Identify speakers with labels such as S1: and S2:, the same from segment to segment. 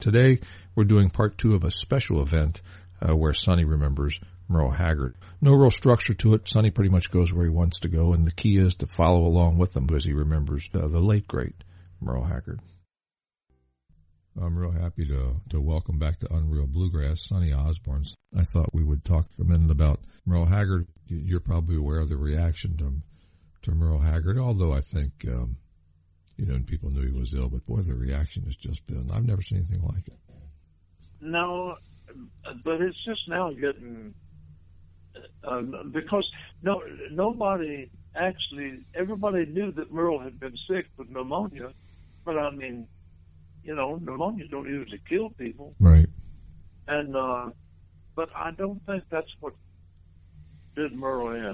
S1: Today, we're doing part 2 of a special event where Sonny remembers Merle Haggard. No real structure to it. Sonny pretty much goes where he wants to go, and the key is to follow along with him as he remembers the late, great Merle Haggard. I'm real happy to welcome back to Unreal Bluegrass, Sonny Osborne. I thought we would talk a minute about Merle Haggard. You're probably aware of the reaction to Merle Haggard, although I think, people knew he was ill, but boy, the reaction has just been, I've never seen anything like it.
S2: No, but it's just now getting, because nobody actually, everybody knew that Merle had been sick with pneumonia, but I mean, pneumonia don't usually kill people.
S1: Right.
S2: And, but I don't think that's what did Merle in.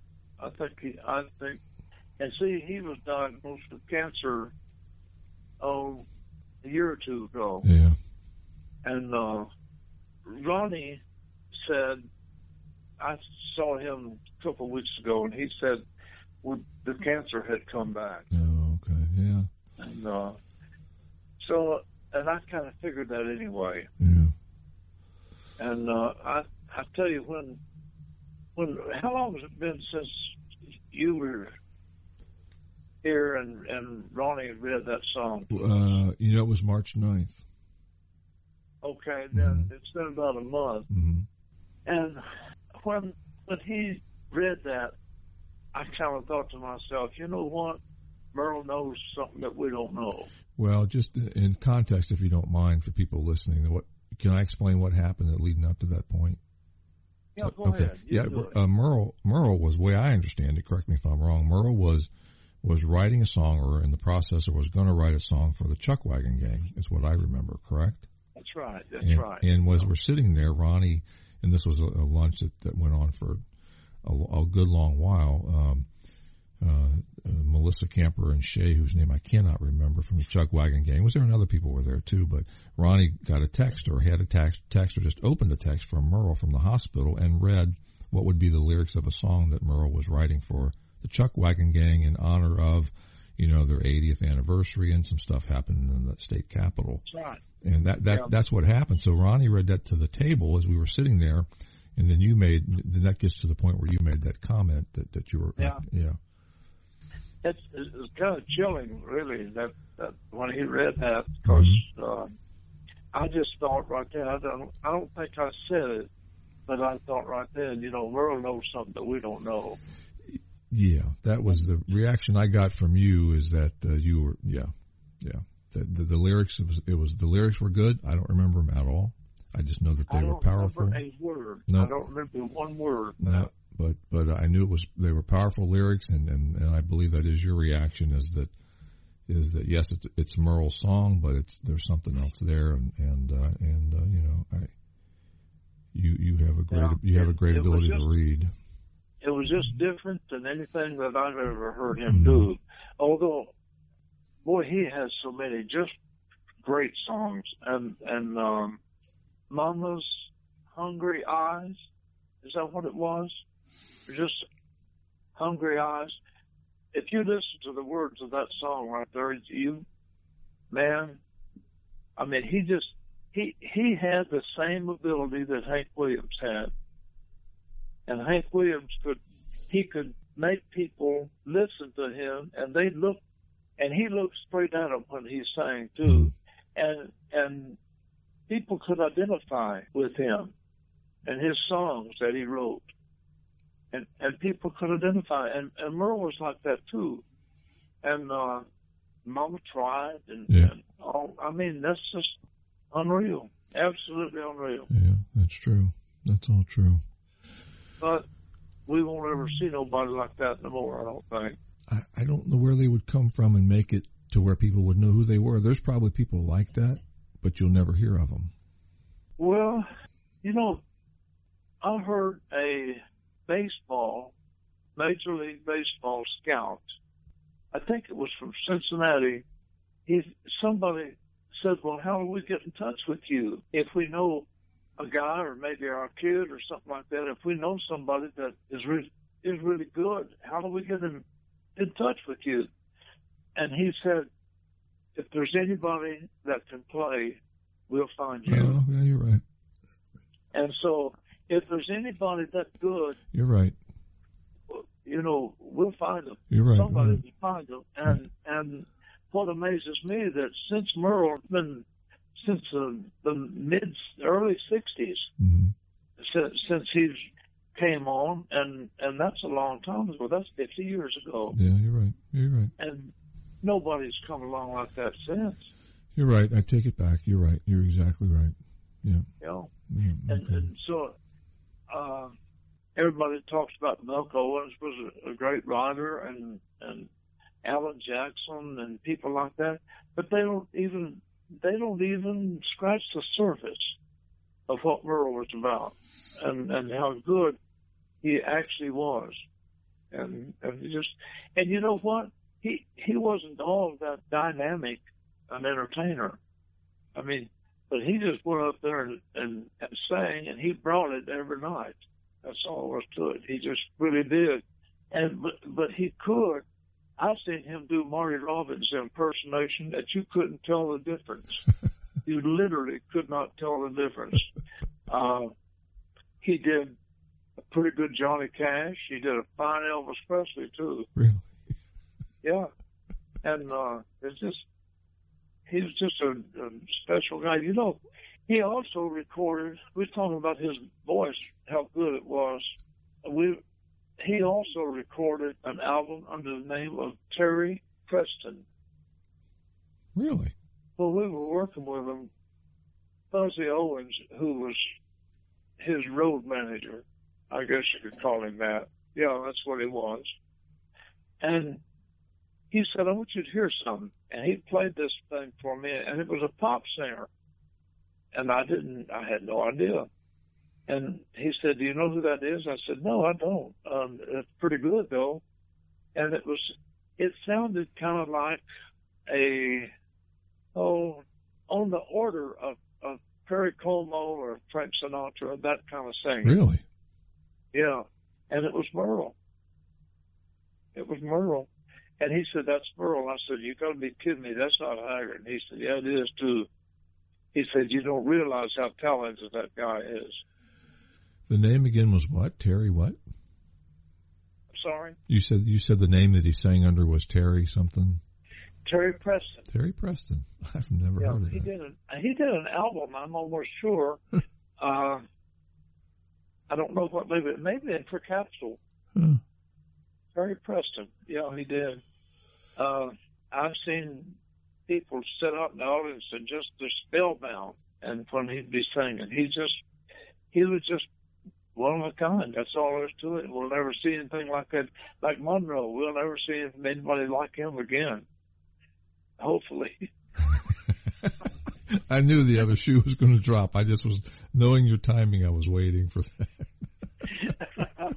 S2: And see, he was diagnosed with cancer, a year or two ago.
S1: Yeah.
S2: And, Ronnie said, I saw him a couple of weeks ago, and he said the cancer had come back.
S1: Oh, okay, yeah.
S2: And, and I kind of figured that anyway.
S1: Yeah.
S2: And I tell you, how long has it been since you were here and Ronnie read that song?
S1: It was March 9th.
S2: Okay, then It's been about a month.
S1: Mm-hmm.
S2: And when he read that, I kind of thought to myself, you know what? Merle knows something that we don't know.
S1: Well, just in context, if you don't mind, for people listening, can I explain what happened leading up to that point?
S2: Yeah, go ahead.
S1: Merle was, the way I understand it, correct me if I'm wrong, Merle was writing a song, or in the process, or was going to write a song for the Chuck Wagon Gang, is what I remember, correct?
S2: That's right.
S1: And as we're sitting there, Ronnie, and this was a lunch that went on for a good long while, Melissa Camper and Shay, whose name I cannot remember, from the Chuck Wagon Gang. Was there another people were there too? But Ronnie got a text, or had a text, or just opened a text from Merle from the hospital and read what would be the lyrics of a song that Merle was writing for the Chuck Wagon Gang in honor of, their 80th anniversary, and some stuff happened in the state capitol.
S2: That's right.
S1: And that's what happened. So Ronnie read that to the table as we were sitting there, and then then that gets to the point where you made that comment that you were, yeah.
S2: It's kind of chilling, really, that when he read that, because I just thought right there, I don't think I said it, but I thought right then, Merle knows something that we don't know.
S1: Yeah, that was the reaction I got from you, is that you were, the lyrics, the lyrics were good. I don't remember them at all. I just know that they were powerful.
S2: I don't remember a word.
S1: No.
S2: I don't remember one word.
S1: No. But I knew they were powerful lyrics, and I believe that is your reaction, is that yes, it's Merle's song, but there's something else there, you have a great ability to read.
S2: It was just different than anything that I've ever heard him do. Although, boy, he has so many just great songs, and Mama's Hungry Eyes, is that what it was? Just Hungry Eyes. If you listen to the words of that song right there, he had the same ability that Hank Williams had. And Hank Williams could make people listen to him, and he looked straight at him when he sang too. And people could identify with him and his songs that he wrote. And people could identify, and Merle was like that too. And Mama Tried, and all. I mean, that's just unreal, absolutely unreal.
S1: Yeah, that's true. That's all true.
S2: But we won't ever see nobody like that no more, I don't think.
S1: I don't know where they would come from and make it to where people would know who they were. There's probably people like that, but you'll never hear of them.
S2: Well, I heard a Major League Baseball scout, I think it was from Cincinnati. Somebody said, well, how do we get in touch with you? If we know a guy, or maybe our kid or something like that, if we know somebody that is really good, how do we get in touch with you? And he said, if there's anybody that can play we'll find you.
S1: Oh, yeah, you're right.
S2: And so if there's anybody that good,
S1: You're right.
S2: you know, we'll find them.
S1: You're right.
S2: Somebody
S1: Right.
S2: will find them. And what amazes me that since Merle, since the early 60s,
S1: Mm-hmm.
S2: since he's came on, and that's a long time ago. That's 50 years ago.
S1: Yeah, you're right. You're right.
S2: And nobody's come along like that since.
S1: You're right. I take it back. You're right. You're exactly right. Yeah.
S2: You know?
S1: Yeah, okay.
S2: And so everybody talks about Buck Owens was a great writer, and Alan Jackson and people like that, but they don't even scratch the surface of what Merle was about, and how good he actually was, and you know what, he wasn't all that dynamic an entertainer. I mean, but he just went up there and sang, and he brought it every night. That's all there was to it. He just really did. But he could. I've seen him do Marty Robbins impersonation that you couldn't tell the difference. You literally could not tell the difference. He did a pretty good Johnny Cash. He did a fine Elvis Presley too.
S1: Really?
S2: Yeah. And he was just a special guy. You know, he also recorded, we were talking about his voice, how good it was. He also recorded an album under the name of Terry Preston.
S1: Really?
S2: Well, we were working with him. Fuzzy Owens, who was his road manager, I guess you could call him that. Yeah, that's what he was. And he said, I want you to hear something. And he played this thing for me, and it was a pop singer. And I had no idea. And he said, do you know who that is? I said, no, I don't. It's pretty good though. And it sounded kind of like on the order of Perry Como or Frank Sinatra, that kind of thing.
S1: Really?
S2: Yeah. And it was Merle. It was Merle. And he said, that's Merle. I said, you got to be kidding me. That's not Haggard. And he said, yeah, it is too. He said, you don't realize how talented that guy is.
S1: The name again was what? Terry what?
S2: Sorry?
S1: You said the name that he sang under was Terry something?
S2: Terry Preston.
S1: Terry Preston. I've never heard of
S2: he
S1: that.
S2: He did an album, I'm almost sure. I don't know what, maybe for Capsule.
S1: Huh.
S2: Terry Preston. Yeah, he did. I've seen people sit up in the audience and just they're spellbound, and when he'd be singing, he was just one of a kind. That's all there is to it. We'll never see anything like that. Like Monroe, we'll never see anybody like him again. Hopefully.
S1: I knew the other shoe was going to drop. I just was, knowing your timing, I was waiting for that.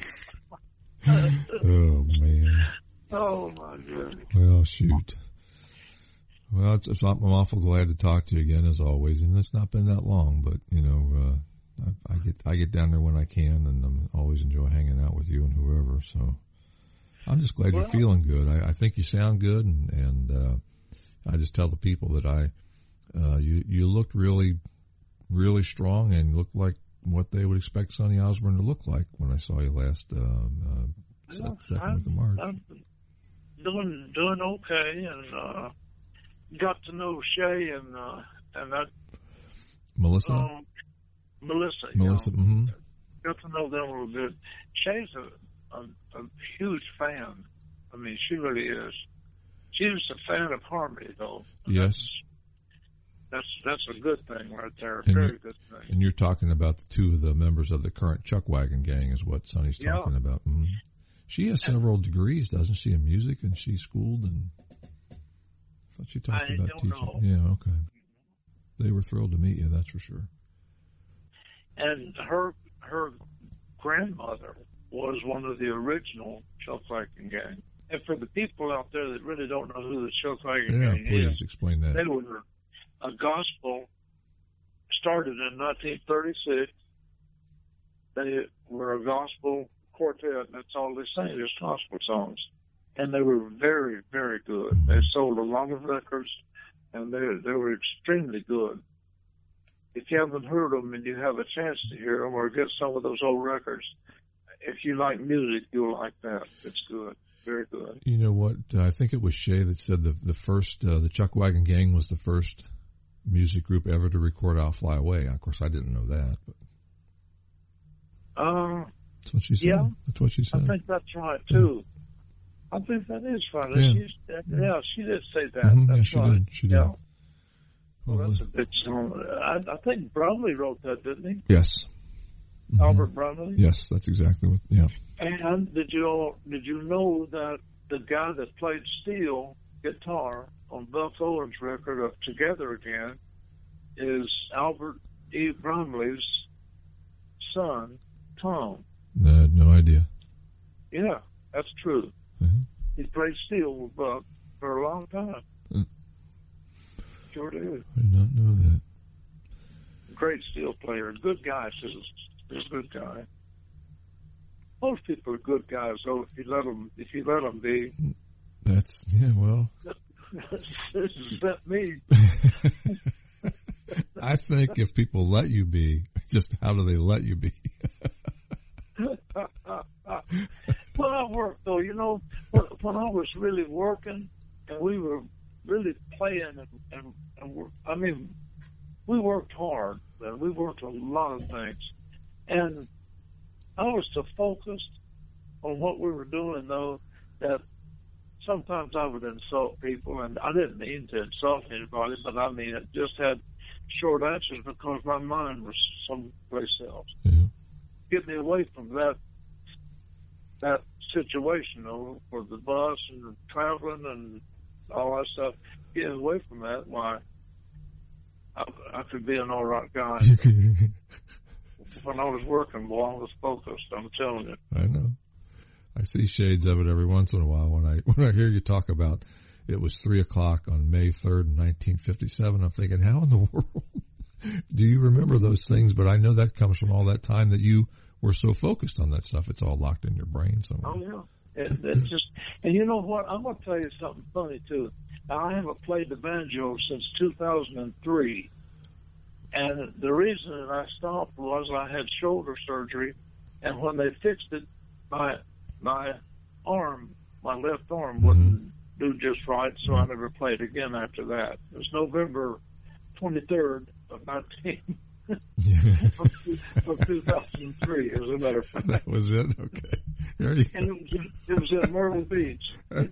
S1: Oh, man.
S2: Oh, my goodness.
S1: Well, shoot. Well, I'm awful glad to talk to you again, as always. And it's not been that long, but, you know, I get down there when I can, and I'm always enjoy hanging out with you and whoever. So I'm just glad you're feeling good. I think you sound good, and I just tell the people that you looked really, really strong and looked like what they would expect Sonny Osborne to look like when I saw you last second week of March.
S2: I'm doing okay, and got to know Shay and that
S1: Melissa.
S2: Melissa.
S1: Mm-hmm.
S2: Got to know them a little bit. Shay's a huge fan. I mean, she really is. She's a fan of Harmony, though.
S1: Yes.
S2: That's a good thing right there.
S1: And
S2: very good thing.
S1: And you're talking about the two of the members of the current Chuckwagon gang is what Sonny's talking about. Mm-hmm. She has several degrees, doesn't she, in music, and she's schooled, and I thought she talked about teaching.
S2: Know.
S1: Yeah, okay. They were thrilled to meet you, that's for sure.
S2: And her grandmother was one of the original Chuckwagon gang. And for the people out there that really don't know who the Chuckwagon gang
S1: please
S2: is,
S1: explain that.
S2: they were a gospel started in 1936. They were a gospel quartet. That's all they sang, just gospel songs. And they were very, very good. They sold a lot of records, and they were extremely good. if you haven't heard them and you have a chance to hear them or get some of those old records, if you like music, you'll like that. It's good. Very good.
S1: You know what? I think it was Shay that said the first, the Chuck Wagon Gang was the first music group ever to record I'll Fly Away. Of course, I didn't know that. But that's what she said.
S2: Yeah.
S1: That's what she said.
S2: I think that's right, too. I think that is right.
S1: Yeah.
S2: She did say that.
S1: Mm-hmm.
S2: That's
S1: yeah,
S2: right.
S1: She did.
S2: Yeah.
S1: Well,
S2: That's a big song. I think Bromley wrote that, didn't he?
S1: yes. Mm-hmm.
S2: Albert Bromley?
S1: Yes, that's exactly what, yeah.
S2: And did you know that the guy that played steel guitar on Buck Owens' record of Together Again is Albert E. Bromley's son, Tom?
S1: I had no idea.
S2: Yeah, that's true.
S1: Mm-hmm.
S2: He played steel with Buck for a long time. Sure did.
S1: I did not know that.
S2: Great steel player. Good guy, too. He's a good guy. Most people are good guys, though, if you let them be.
S1: That's, yeah, well.
S2: This is not me.
S1: I think if people let you be, just how do they let you be?
S2: When I worked, though, you know, when I was really working and we were really playing and I mean, we worked hard. We worked a lot of things. And I was so focused on what we were doing, though, that sometimes I would insult people, and I didn't mean to insult anybody, but I mean, it just had short answers because my mind was someplace else.
S1: Yeah.
S2: Get me away from that situation, though, for the bus and traveling and all that stuff. Get away from that, why, I could be an all right guy. When I was working, boy, I was focused. I'm telling you.
S1: I know. I see shades of it every once in a while when I hear you talk about it was 3:00 on May 3rd, 1957. I'm thinking, how in the world do you remember those things? But I know that comes from all that time that you were so focused on that stuff. It's all locked in your brain somewhere.
S2: Oh yeah. It's just, and you know what? I'm going to tell you something funny too. Now, I haven't played the banjo since 2003. And the reason that I stopped was I had shoulder surgery, and when they fixed it, my arm, my left arm wouldn't do just right, so I never played again after that. It was November 23rd of 2003, as a matter of fact.
S1: That was it? Okay. There you go.
S2: And it was in Myrtle Beach.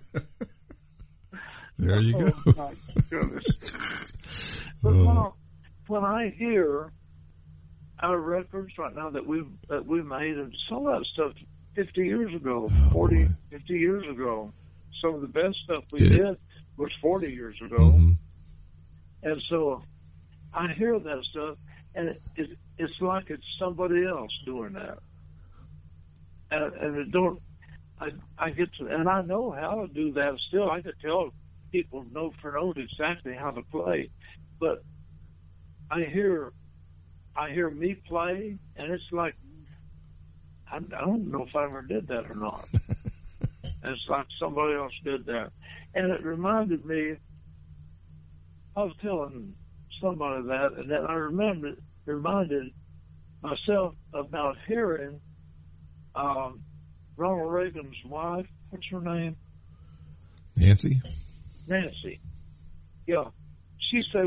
S1: There you go.
S2: Oh, my goodness. But now, when I hear our records right now that we made, and some of that stuff 50 years ago, 50 years ago, some of the best stuff we did was 40 years ago. Mm-hmm. And so I hear that stuff, and it's like it's somebody else doing that. And it don't, I get to, and I know how to do that still. I could tell people note for note exactly how to play, but I hear me play, and it's like, I don't know if I ever did that or not. And it's like somebody else did that. And it reminded me, I was telling somebody that, and then I reminded myself about hearing Ronald Reagan's wife, what's her name?
S1: Nancy.
S2: Yeah. She said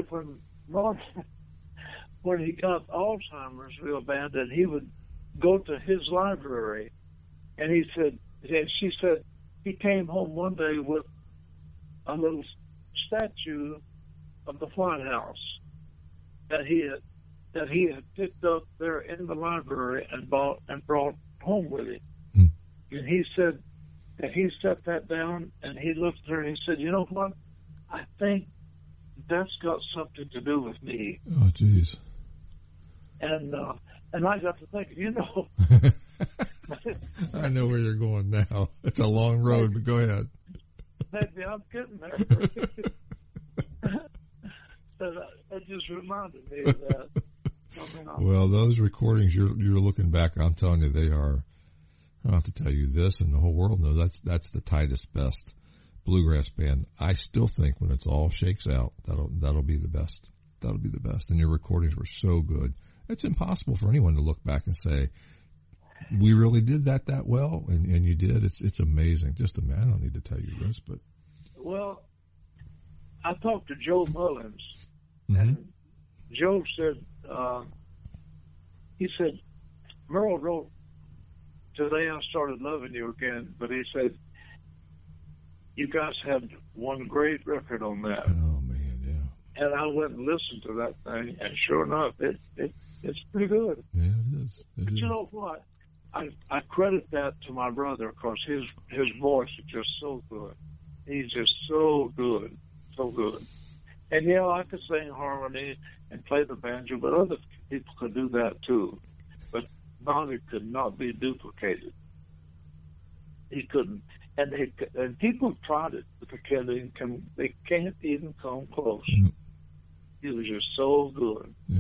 S2: when he got Alzheimer's real bad, that he would go to his library, and she said he came home one day with a little statue of the White House that he had picked up there in the library and brought home with him. Mm. And he said that he set that down, and he looked at her and he said, "You know what? I think that's got something to do with me."
S1: Oh, jeez.
S2: And I got to thinking, you know.
S1: I know where you're going now. It's a long road, but go ahead.
S2: Maybe I'm getting there. That just reminded me of that.
S1: Well, those recordings you're looking back, I'm telling you, they are. I don't have to tell you this, and the whole world knows that's the tightest, best bluegrass band. I still think when it's all shakes out, that'll be the best. that'll be the best. And your recordings were so good. It's impossible for anyone to look back and say, we really did that well, and you did. It's amazing. Just a man. I don't need to tell you this, but.
S2: Well, I talked to Joe Mullins,
S1: Mm-hmm.
S2: and Joe said, he said, Merle wrote, "Today I started loving you again," but he said, you guys had one great record on that.
S1: Oh man, yeah.
S2: And I went and listened to that thing, and sure enough, it's pretty good.
S1: Yeah, it is.
S2: But you know what? I credit that to my brother, because his voice is just so good. He's just so good, so good. And yeah, I could sing harmony and play the banjo, but other people could do that too. But Bobby could not be duplicated. He couldn't. And people tried it, but they can't even come close.
S1: Mm.
S2: He was just so good.
S1: Yeah.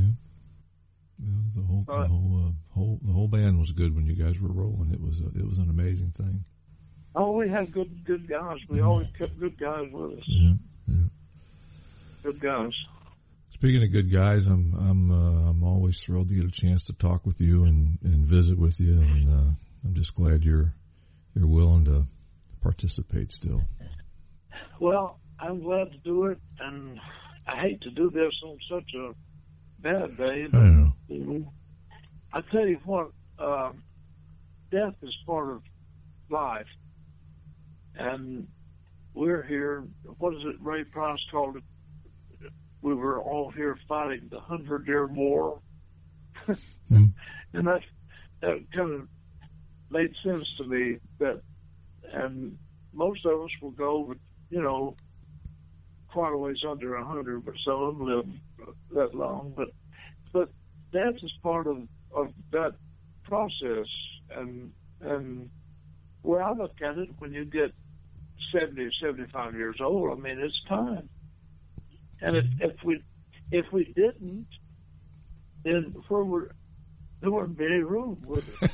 S1: The whole band was good when you guys were rolling. It was an amazing thing.
S2: Oh, we had good guys. We always kept good guys with us.
S1: Yeah.
S2: Good guys.
S1: Speaking of good guys, I'm always thrilled to get a chance to talk with you and visit with you, and I'm just glad you're willing to participate still.
S2: Well, I'm glad to do it, and I hate to do this on such a bad day. But,
S1: I know.
S2: I tell you what, death is part of life, and we're here. What is it? Ray Price called it. We were all here fighting the 100-Year War, and that kind of made sense to me. And most of us will go, quite a ways under 100, but some of them live that long. But death is part of that process, and where I look at it, when you get 70 or 75 years old, I mean, it's time. And if we didn't, then there wouldn't be any room, would there?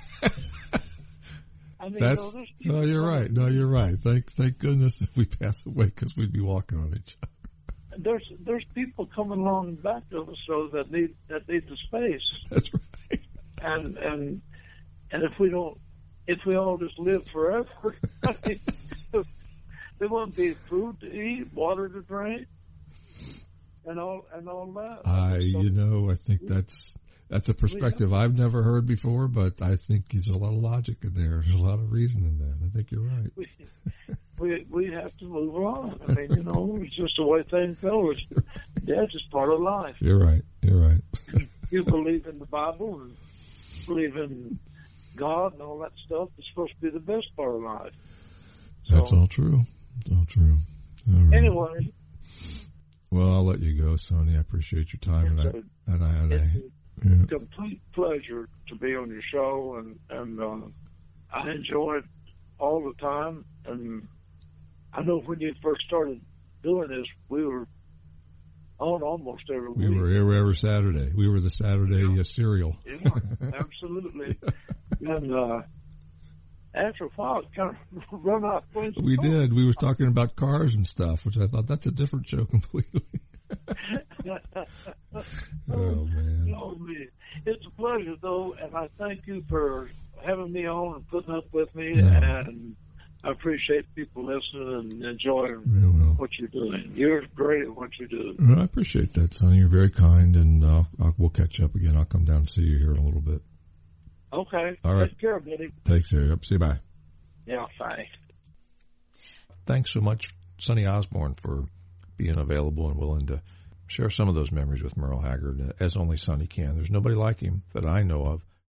S2: I mean,
S1: you're right. No, you're right. Thank goodness that we pass away, because we'd be walking on each other.
S2: There's people coming along back of us, so that need the space.
S1: That's right.
S2: And if we all just live forever, there won't be food to eat, water to drink, and all that.
S1: I think that's a perspective I've never heard before, but I think there's a lot of logic in there. There's a lot of reason in that. I think you're right.
S2: We have to move on. I mean, it's just the way things go. Death is part of life.
S1: You're right.
S2: You believe in the Bible and believe in God and all that stuff. It's supposed to be the best part of life.
S1: That's all true. It's all true. All right.
S2: Anyway.
S1: Well, I'll let you go, Sonny. I appreciate your time,
S2: It's a complete pleasure to be on your show, and I enjoy it all the time. And I know when you first started doing this, we were on almost every week.
S1: We were here every Saturday. We were the Saturday serial.
S2: Yeah, absolutely. And after a while, it kind of run out.
S1: We did. We were talking about cars and stuff, which I thought that's a different show completely. Oh, man.
S2: Oh, man. It's a pleasure, though, and I thank you for having me on and putting up with me, and I appreciate people listening and enjoying what you're doing. You're great at what you do.
S1: Well, I appreciate that, Sonny. You're very kind, and we'll catch up again. I'll come down and see you here in a little bit.
S2: Okay.
S1: All right.
S2: Take care, buddy.
S1: Take care. Yep. See you. Bye.
S2: Yeah, bye.
S1: Thanks so much, Sonny Osborne, for being available and willing to share some of those memories with Merle Haggard, as only Sonny can. There's nobody like him that I know of